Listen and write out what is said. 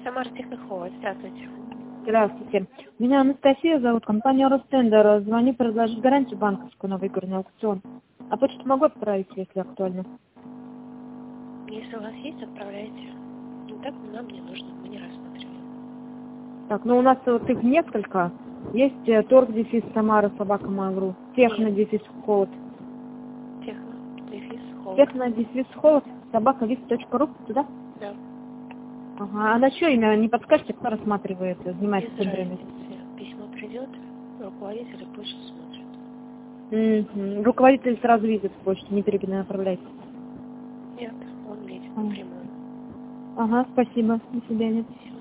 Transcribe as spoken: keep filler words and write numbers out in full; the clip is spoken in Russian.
Самара Техноход. Здравствуйте. Здравствуйте. Меня Анастасия зовут, компания Ростендер. Звоню предложить гарантию банковскую на выигранный аукцион. А почту могу отправить, если актуально? Если у вас есть, отправляйте. Ну так нам не нужно, мы не рассматриваем. Так, ну у нас вот их несколько. Есть э, торг дефис Самара собака Mail.ru, техно дефис холод. Техно дефис холод. Техно дефис холод собака вис точка ру, туда? Да. Ага. А на что имя не подскажете, кто рассматривает, занимается Без тендерами? разницы. Письмо придет, руководитель почту смотрит. М-м. Руководитель сразу видит почту, не перенаправляйте. Нет, он видит напрямую. Ага, спасибо. До свидания.